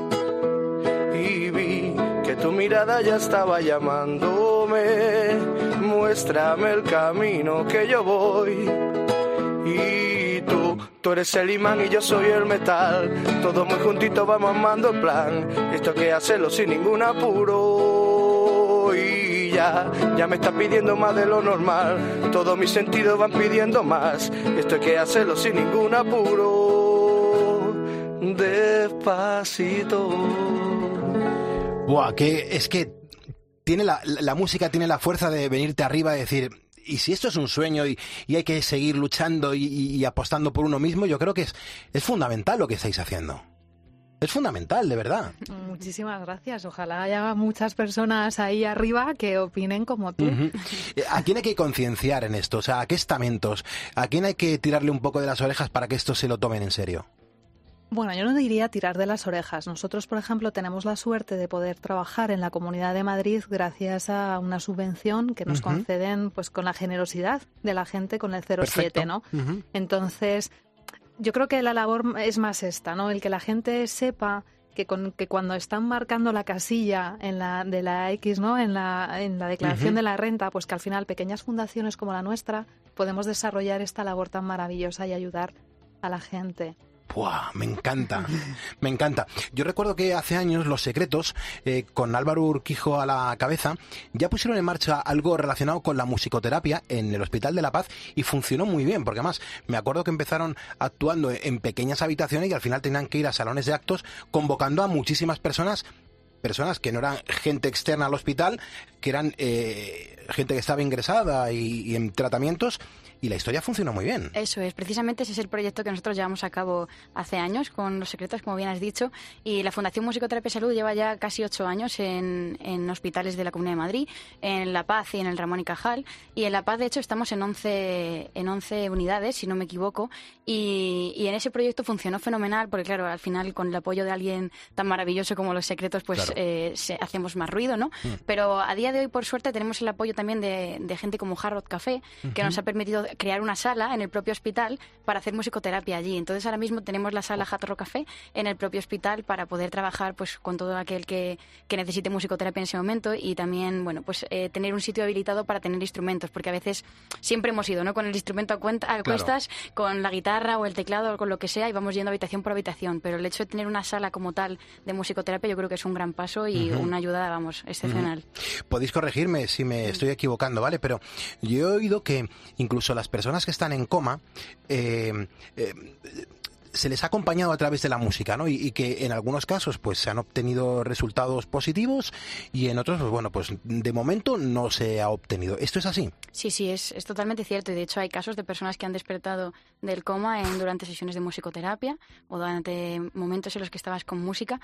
Y vi que tu mirada ya estaba llamándome, muéstrame el camino que yo voy. Y tú, tú eres el imán y yo soy el metal, todos muy juntitos vamos armando el plan, esto hay que hacerlo sin ningún apuro. Y ya, ya me estás pidiendo más de lo normal, todos mis sentidos van pidiendo más, esto hay que hacerlo sin ningún apuro. Despacito. Buah, que es que tiene la, la música tiene la fuerza de venirte arriba y decir, y si esto es un sueño y, y hay que seguir luchando y, y, y apostando por uno mismo, yo creo que es, es fundamental lo que estáis haciendo. Es fundamental, de verdad. Muchísimas gracias. Ojalá haya muchas personas ahí arriba que opinen como tú. Uh-huh. ¿A quién hay que concienciar en esto? O sea, ¿a qué estamentos? ¿A quién hay que tirarle un poco de las orejas para que esto se lo tomen en serio? Bueno, yo no diría tirar de las orejas. Nosotros, por ejemplo, tenemos la suerte de poder trabajar en la Comunidad de Madrid gracias a una subvención que nos uh-huh. conceden pues con la generosidad de la gente con el cero siete, ¿no? Uh-huh. Entonces, yo creo que la labor es más esta, ¿no? El que la gente sepa que, con, que cuando están marcando la casilla en la, de la X, ¿no? En la, en la declaración uh-huh. de la renta, pues que al final pequeñas fundaciones como la nuestra podemos desarrollar esta labor tan maravillosa y ayudar a la gente. ¡Buah! Me encanta, me encanta. Yo recuerdo que hace años Los Secretos, eh, con Álvaro Urquijo a la cabeza, ya pusieron en marcha algo relacionado con la musicoterapia en el Hospital de la Paz y funcionó muy bien, porque además me acuerdo que empezaron actuando en pequeñas habitaciones y al final tenían que ir a salones de actos convocando a muchísimas personas, personas que no eran gente externa al hospital, que eran eh, gente que estaba ingresada y, y en tratamientos, y la historia funcionó muy bien. Eso es, precisamente ese es el proyecto que nosotros llevamos a cabo hace años con Los Secretos, como bien has dicho, y la Fundación Musicoterapia y Salud lleva ya casi ocho años en, en hospitales de la Comunidad de Madrid, en La Paz y en el Ramón y Cajal, y en La Paz, de hecho, estamos en once, en once unidades, si no me equivoco, y, y en ese proyecto funcionó fenomenal, porque claro, al final con el apoyo de alguien tan maravilloso como Los Secretos, pues Claro. eh, se, hacemos más ruido, ¿no? Mm. Pero a día de hoy, por suerte, tenemos el apoyo también de, de gente como Hard Rock Café, que Ujú. nos ha permitido crear una sala en el propio hospital para hacer musicoterapia allí. Entonces ahora mismo tenemos la sala Hard Rock Café en el propio hospital para poder trabajar pues con todo aquel que, que necesite musicoterapia en ese momento, y también bueno pues eh, tener un sitio habilitado para tener instrumentos, porque a veces siempre hemos ido, ¿no?, con el instrumento a, cuenta, a cuestas, con la guitarra o el teclado o con lo que sea, y vamos yendo habitación por habitación, pero el hecho de tener una sala como tal de musicoterapia yo creo que es un gran paso y Ujú. una ayuda, vamos, excepcional. Podéis corregirme si me estoy equivocando, ¿vale? Pero yo he oído que incluso las personas que están en coma eh, eh, se les ha acompañado a través de la música, ¿no? Y, y que en algunos casos pues se han obtenido resultados positivos y en otros, pues bueno, pues de momento no se ha obtenido. ¿Esto es así? Sí, sí, es, es totalmente cierto. Y de hecho hay casos de personas que han despertado del coma en, durante sesiones de musicoterapia o durante momentos en los que estabas con música.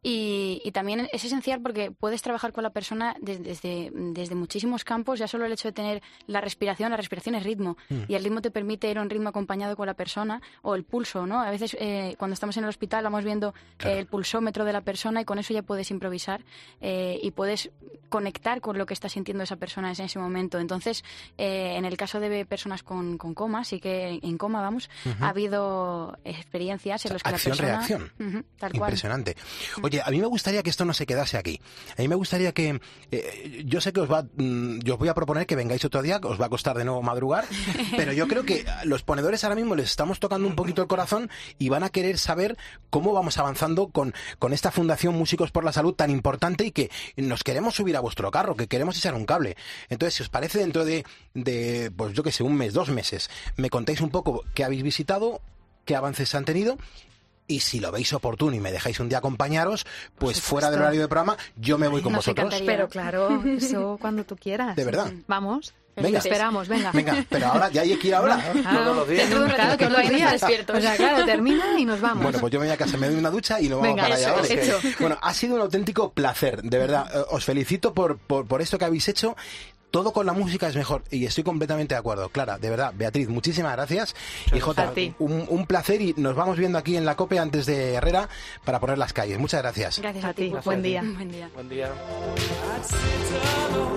Y, y también es esencial porque puedes trabajar con la persona desde, desde, desde muchísimos campos. Ya solo el hecho de tener la respiración, la respiración es ritmo. Mm. Y el ritmo te permite ir a un ritmo acompañado con la persona, o el pulso, ¿no? A veces eh, cuando estamos en el hospital vamos viendo eh, el pulsómetro de la persona y con eso ya puedes improvisar eh, y puedes conectar con lo que está sintiendo esa persona en ese momento. Entonces, eh, en el caso de personas con, con coma, sí que en coma, vamos, Ujú. ha habido experiencias en las que la persona... Acción-reacción. Ujú, tal cual. Impresionante. Oye, a mí me gustaría que esto no se quedase aquí. A mí me gustaría que... eh, yo sé que os va, mm, yo os voy a proponer que vengáis otro día, que os va a costar de nuevo madrugar, pero yo creo que a los ponedores ahora mismo les estamos tocando un poquito el corazón y van a querer saber cómo vamos avanzando con, con esta Fundación Músicos por la Salud tan importante, y que nos queremos subir a vuestro carro, que queremos echar un cable. Entonces, si os parece, dentro de, de pues yo que sé, un mes, dos meses, me contáis un poco qué habéis visitado, qué avances han tenido, y si lo veis oportuno y me dejáis un día acompañaros, pues fuera del horario de programa, yo me voy con Nos vosotros. encantaría. Pero claro, eso cuando tú quieras. De verdad. Vamos. Venga. Te esperamos, venga. Venga, pero ahora ya hay que ir ahora. Claro, Todos los días. Claro, claro, todos los días. O sea, claro, termina y nos vamos. Bueno, pues yo me voy a casa, me doy una ducha y nos vamos Venga, para allá. eso, ¿vale? hecho. Bueno, ha sido un auténtico placer, de verdad. Eh, Os felicito por, por, por esto que habéis hecho. Todo con la música es mejor y estoy completamente de acuerdo. Clara, de verdad, Beatriz, muchísimas gracias. Y Jota, A ti. un, un placer, y nos vamos viendo aquí en la COPE antes de Herrera para poner las calles. Muchas gracias. Gracias a ti. Buen día. Buen día. Buen día. I'd sit alone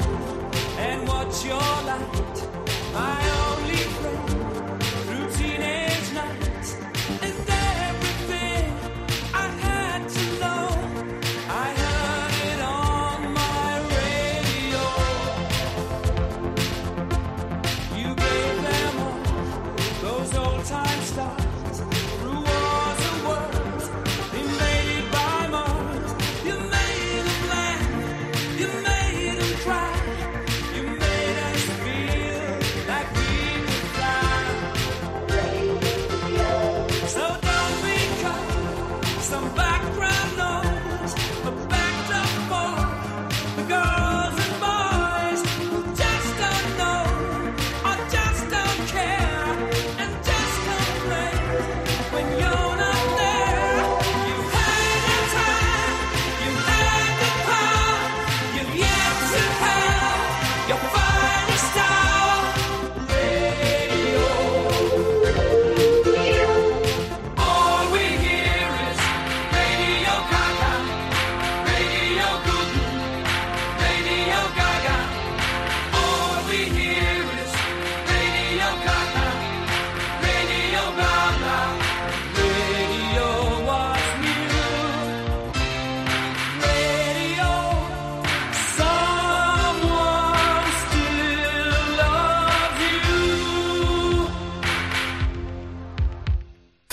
and watch your light, my only friend, through teenage nights, and everything I had to know, I heard it on my radio. You gave them all those old time stars, through wars and worlds, invaded by Mars. You made them laugh, you made them cry, you made us feel like we could fly.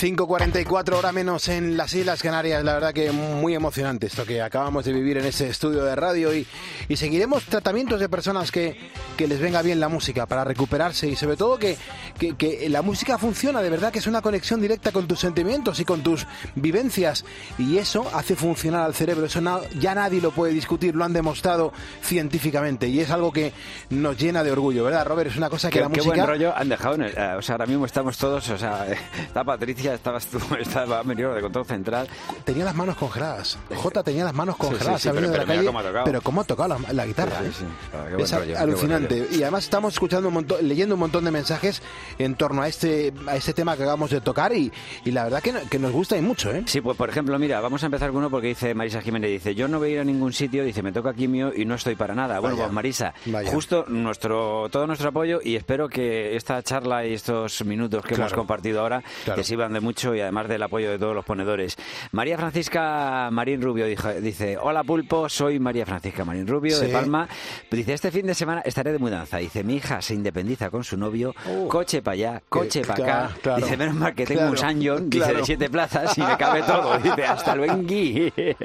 cinco cuarenta y cuatro, hora menos en las Islas Canarias. La verdad que muy emocionante esto que acabamos de vivir en este estudio de radio y, y seguiremos tratamientos de personas que, que les venga bien la música para recuperarse y sobre todo que, que, que la música funciona, de verdad que es una conexión directa con tus sentimientos y con tus vivencias y eso hace funcionar al cerebro. Eso no, ya nadie lo puede discutir, lo han demostrado científicamente y es algo que nos llena de orgullo, ¿verdad, Robert? Es una cosa que qué, la música... Qué buen rollo han dejado. En el, o sea, ahora mismo estamos todos, o sea, está Patricia, estabas tú, estaba Meniro de Control Central. Tenía las manos congeladas. Jota tenía las manos congeladas. Sí, sí, sí, pero, de pero la calle, cómo ha tocado. pero cómo ha tocado la, la guitarra. Sí, ¿eh? sí, sí. Ah, qué buen es rollo, alucinante. qué buen rollo. Y además estamos escuchando un montón, leyendo un montón de mensajes en torno a este a este tema que acabamos de tocar y, y la verdad que, que nos gusta y mucho, ¿eh? Sí, pues por ejemplo, mira, vamos a empezar con uno porque dice Marisa Jiménez, dice, yo no voy a ir a ningún sitio, dice, me toca quimio y no estoy para nada. Bueno, Vaya, pues Marisa, vaya. justo nuestro todo nuestro apoyo y espero que esta charla y estos minutos que Claro. hemos compartido ahora Claro. te sirvan de mucho y además del apoyo de todos los ponedores. María Francisca Marín Rubio dijo, dice, hola Pulpo, soy María Francisca Marín Rubio Sí. de Palma. Dice, este fin de semana estaré de mudanza. Dice, mi hija se independiza con su novio, Uh. coche para allá, coche Que- para acá. claro, claro. Dice, menos mal que tengo Claro, un Sanyon, dice, claro. de siete plazas y me cabe todo. Dice, hasta luego. Qué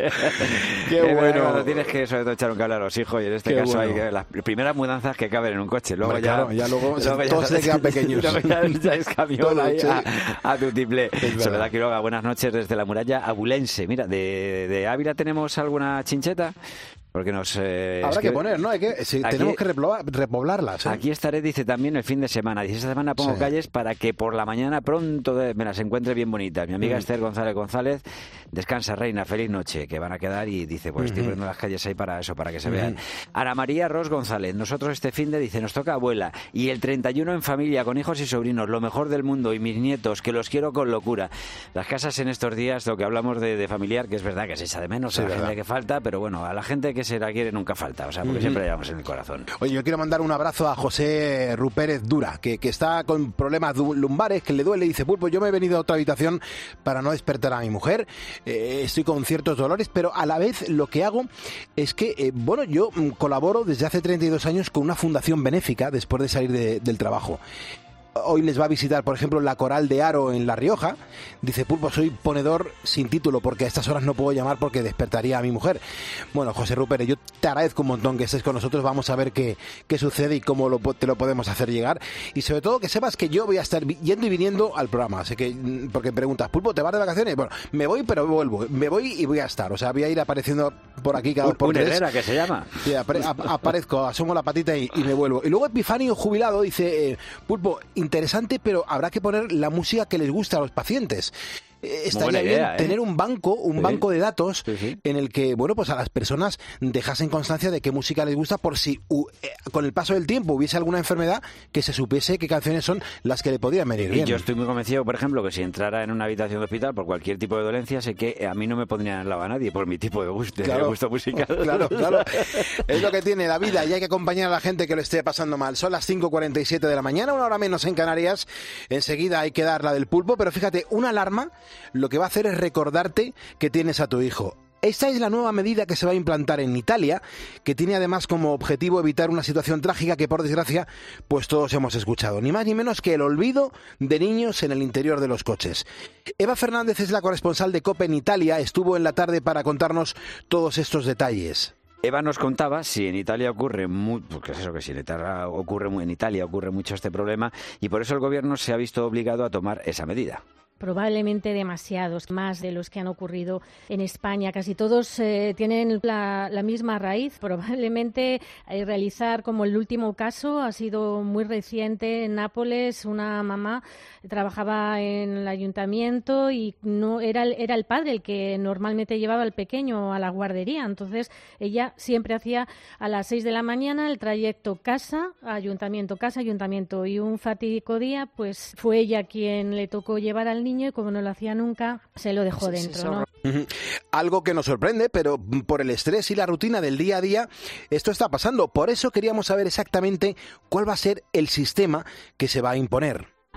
bueno. Cuando tienes que sobre todo echar un cable a los hijos y en este Qué caso bueno. hay que, las primeras mudanzas que caben en un coche. Luego Hombre, ya, claro, ya luego ya- todos se quedan pequeños. luego ya, ya es camión Todo, ahí sí. a, a tu tiple. verdad. Soledad Quiroga, buenas noches desde la muralla abulense. Mira, de, de Ávila tenemos alguna chincheta. Porque nos... Eh, Habrá es que poner, ¿no? Hay que, sí, aquí- tenemos que repoblar- repoblarlas. ¿eh? Aquí estaré, dice también, el fin de semana. Dice, esta semana pongo Sí. calles para que por la mañana pronto de- me las encuentre bien bonitas. Mi amiga Mm. Esther González González, descansa, reina, feliz noche, que van a quedar y dice, pues estoy Ujú. poniendo las calles ahí para eso, para que se Ujú. vean. Ana María Ros González, nosotros este fin de, dice, nos toca abuela y el treinta y uno en familia, con hijos y sobrinos, lo mejor del mundo y mis nietos, que los quiero con locura. Las casas en estos días, lo que hablamos de, de familiar, que es verdad que se echa de menos Sí, a la verdad. gente que falta, pero bueno, a la gente que se la quiere nunca falta, o sea, porque Ujú. siempre la llevamos en el corazón. Oye, yo quiero mandar un abrazo a José Rupérez Dura, que, que está con problemas du- lumbares, que le duele. Dice, Pulpo, yo me he venido a otra habitación para no despertar a mi mujer. Eh, estoy con ciertos dolores, pero a la vez lo que hago es que, eh, bueno, yo mm, colaboro desde hace treinta y dos años con una fundación benéfica después de salir de- del trabajo. Hoy les va a visitar, por ejemplo, la Coral de Haro en La Rioja. Dice, Pulpo, soy ponedor sin título porque a estas horas no puedo llamar porque despertaría a mi mujer. Bueno, José Rupert, yo te agradezco un montón que estés con nosotros. Vamos a ver qué, qué sucede y cómo lo, po- te lo podemos hacer llegar. Y sobre todo que sepas que yo voy a estar vi- yendo y viniendo al programa. Así que, mm, porque preguntas, Pulpo, ¿te vas de vacaciones? Bueno, me voy, pero vuelvo. Me voy y voy a estar. O sea, voy a ir apareciendo por aquí cada Un, dos por un tres. Herrera, que se llama. Sí, apare- ap- aparezco, asomo la patita y, y me vuelvo. Y luego Epifanio, jubilado, dice, eh, Pulpo, interesante, pero habrá que poner la música que les gusta a los pacientes. Eh, estaría buena bien idea, ¿eh? tener un banco, un Sí. banco de datos Sí, sí. en el que, bueno, pues a las personas dejasen constancia de qué música les gusta por si u- eh, con el paso del tiempo hubiese alguna enfermedad que se supiese qué canciones son las que le podrían venir Y bien. yo estoy muy convencido, por ejemplo, que si entrara en una habitación de hospital por cualquier tipo de dolencia, sé que a mí no me pondrían al lado a nadie por mi tipo de gusto, de Claro. gusto musical. Claro, claro. Es lo que tiene la vida y hay que acompañar a la gente que lo esté pasando mal. Son las cinco cuarenta y siete de la mañana, una hora menos en Canarias. Enseguida hay que dar la del Pulpo, pero fíjate, una alarma lo que va a hacer es recordarte que tienes a tu hijo. Esta es la nueva medida que se va a implantar en Italia, que tiene además como objetivo evitar una situación trágica que, por desgracia, pues todos hemos escuchado. Ni más ni menos que el olvido de niños en el interior de los coches. Eva Fernández es la corresponsal de COPE en Italia. Estuvo en la tarde para contarnos todos estos detalles. Eva nos contaba si en Italia ocurre mu- porque es eso que si en Italia ocurre mu- en Italia ocurre mucho este problema y por eso el gobierno se ha visto obligado a tomar esa medida. Probablemente demasiados, más de los que han ocurrido en España. Casi todos eh, tienen la, la misma raíz. Probablemente eh, realizar, como el último caso, ha sido muy reciente en Nápoles. Una mamá trabajaba en el ayuntamiento y no era el, era el padre el que normalmente llevaba al pequeño a la guardería. Entonces ella siempre hacía a las seis de la mañana el trayecto casa, ayuntamiento, casa, ayuntamiento. Y un fatídico día, pues fue ella quien le tocó llevar al niño y como no lo hacía nunca, se lo dejó dentro, ¿no? Ujú. Algo que nos sorprende, pero por el estrés y la rutina del día a día, esto está pasando. Por eso queríamos saber exactamente cuál va a ser el sistema que se va a imponer.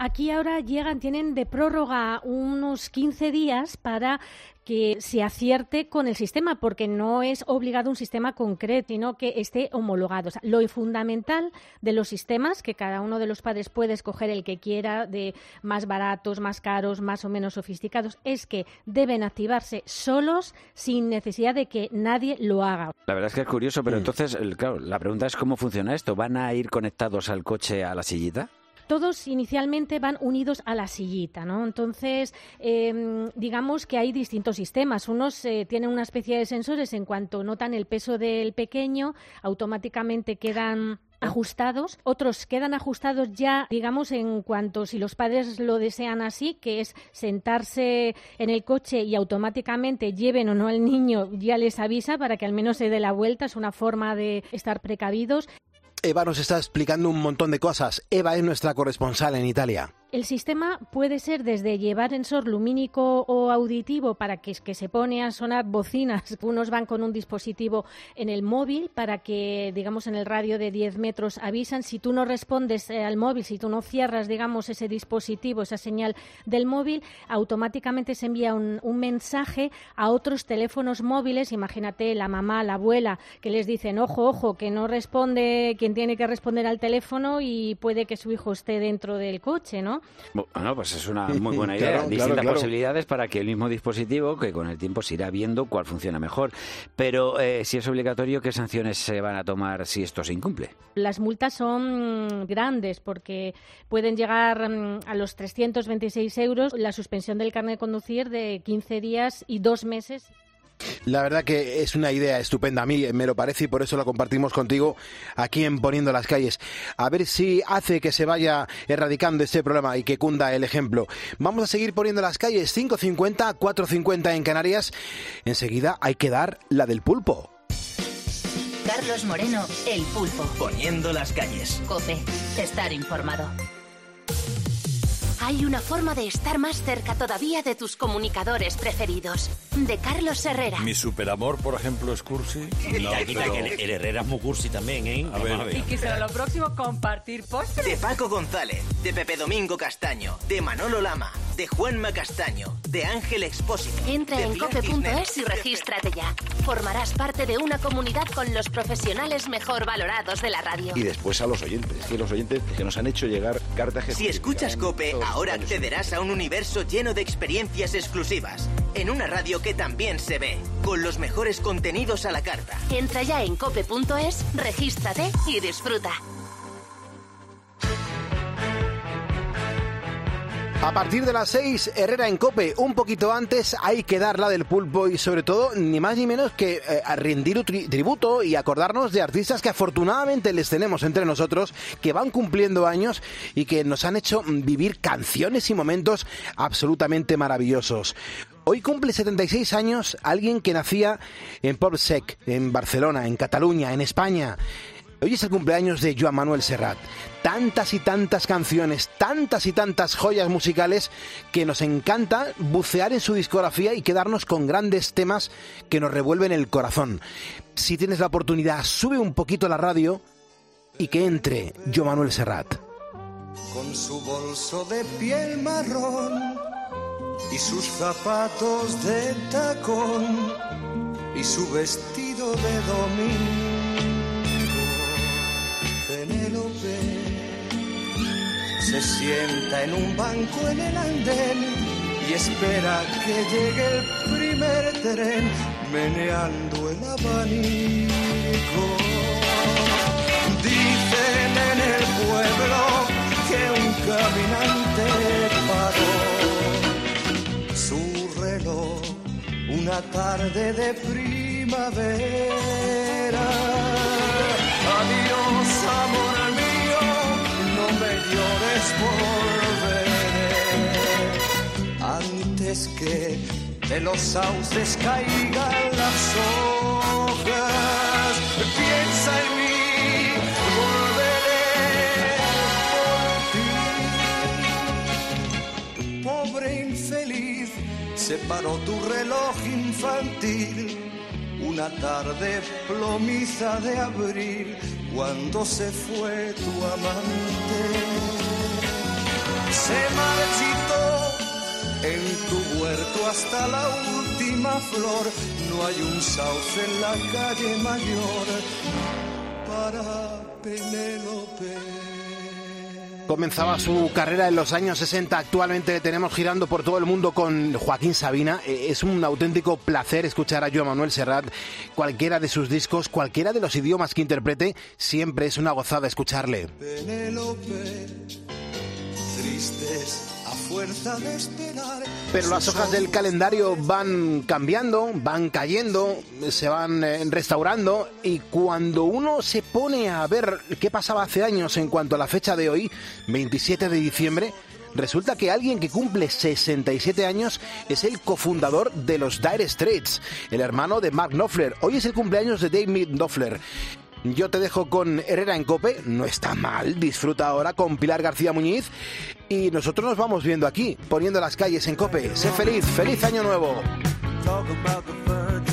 Aquí ahora llegan, tienen de prórroga unos quince días para que se acierte con el sistema, porque no es obligado un sistema concreto, sino que esté homologado. O sea, lo fundamental de los sistemas, que cada uno de los padres puede escoger el que quiera, de más baratos, más caros, más o menos sofisticados, es que deben activarse solos sin necesidad de que nadie lo haga. La verdad es que es curioso, pero entonces, el- claro, la pregunta es cómo funciona esto. ¿Van a ir conectados al coche a la sillita? Todos inicialmente van unidos a la sillita, ¿no? Entonces, eh, digamos que hay distintos sistemas. Unos eh, tienen una especie de sensores, en cuanto notan el peso del pequeño, automáticamente quedan ajustados. Otros quedan ajustados ya, digamos, en cuanto si los padres lo desean así, que es sentarse en el coche y automáticamente lleven o no al niño, ya les avisa para que al menos se dé la vuelta. Es una forma de estar precavidos. Eva nos está explicando un montón de cosas. Eva es nuestra corresponsal en Italia. El sistema puede ser desde llevar sensor lumínico o auditivo para que, que se pone a sonar bocinas. Unos van con un dispositivo en el móvil para que, digamos, en el radio de diez metros avisan. Si tú no respondes eh, al móvil, si tú no cierras, digamos, ese dispositivo, esa señal del móvil, automáticamente se envía un, un mensaje a otros teléfonos móviles. Imagínate la mamá, la abuela, que les dicen, ojo, ojo, que no responde quien tiene que responder al teléfono y puede que su hijo esté dentro del coche, ¿no? Bueno, pues es una muy buena idea. Claro, Distintas claro, claro. posibilidades para que el mismo dispositivo, que con el tiempo se irá viendo cuál funciona mejor. Pero eh, si es obligatorio, ¿qué sanciones se van a tomar si esto se incumple? Las multas son grandes porque pueden llegar mm, a los trescientos veintiséis euros, la suspensión del carnet de conducir de quince días y dos meses. La verdad que es una idea estupenda, a mí me lo parece, y por eso la compartimos contigo aquí en Poniendo las Calles. A ver si hace que se vaya erradicando este problema y que cunda el ejemplo. Vamos a seguir poniendo las calles, cinco cincuenta, cuatro cincuenta en Canarias. Enseguida hay que dar la del pulpo. Carlos Moreno, El Pulpo. Poniendo las calles. COPE. Estar informado. Hay una forma de estar más cerca todavía de tus comunicadores preferidos. De Carlos Herrera. Mi superamor, por ejemplo, es cursi. No, Quita, quita, pero- que el, el Herrera es muy cursi también, ¿eh? A ver. Vamos a ver. Y que será lo próximo compartir postres. De Paco González, de Pepe Domingo Castaño, de Manolo Lama, de Juanma Castaño, de Ángel Expósito. Entra de en Pilar cope punto Cisneros. es y regístrate ya. Formarás parte de una comunidad con los profesionales mejor valorados de la radio. Y después a los oyentes, que los oyentes que nos han hecho llegar cartas que... Si escuchas COPE, Todos los ahora años. accederás a un universo lleno de experiencias exclusivas. En una radio que también se ve, con los mejores contenidos a la carta. Entra ya en cope punto es, regístrate y disfruta. A partir de las seis, Herrera en COPE. Un poquito antes hay que dar la del pulpo y sobre todo, ni más ni menos que eh, a rendir un tri- tributo y acordarnos de artistas que afortunadamente les tenemos entre nosotros, que van cumpliendo años y que nos han hecho mm, vivir canciones y momentos absolutamente maravillosos. Hoy cumple setenta y seis años alguien que nacía en Port-Sec, en Barcelona, en Cataluña, en España. Hoy es el cumpleaños de Joan Manuel Serrat. Tantas y tantas canciones, tantas y tantas joyas musicales que nos encanta bucear en su discografía y quedarnos con grandes temas que nos revuelven el corazón. Si tienes la oportunidad, sube un poquito la radio y que entre Joan Manuel Serrat. Con su bolso de piel marrón y sus zapatos de tacón y su vestido de domingo, Penélope se sienta en un banco en el andén y espera que llegue el primer tren meneando el abanico. Dicen en el pueblo que un caminante paró su reloj una tarde de primavera. Adiós, amor mío, no me llores, volveré antes que de los sauces caigan las hojas. Piensa en mí, volveré por ti. Pobre infeliz, se paró tu reloj infantil una tarde plomiza de abril, cuando se fue tu amante. se marchitó en tu huerto hasta la última flor. No hay un sauce en la calle Mayor para Penélope. Comenzaba su carrera en los años sesenta, actualmente le tenemos girando por todo el mundo con Joaquín Sabina. Es un auténtico placer escuchar a Joan Manuel Serrat. Cualquiera de sus discos, cualquiera de los idiomas que interprete, siempre es una gozada escucharle. Penélope, tristes a fuerza de esperar. Pero las hojas del calendario van cambiando, van cayendo, se van eh, restaurando, y cuando uno se pone a ver qué pasaba hace años en cuanto a la fecha de hoy, veintisiete de diciembre, resulta que alguien que cumple sesenta y siete años es el cofundador de los Dire Straits, el hermano de Mark Knopfler. Hoy es el cumpleaños de David Knopfler. Yo te dejo con Herrera en COPE, no está mal, disfruta ahora con Pilar García Muñiz, y nosotros nos vamos viendo aquí, poniendo las calles en COPE. Sé feliz, feliz año nuevo. Talk about the virgin.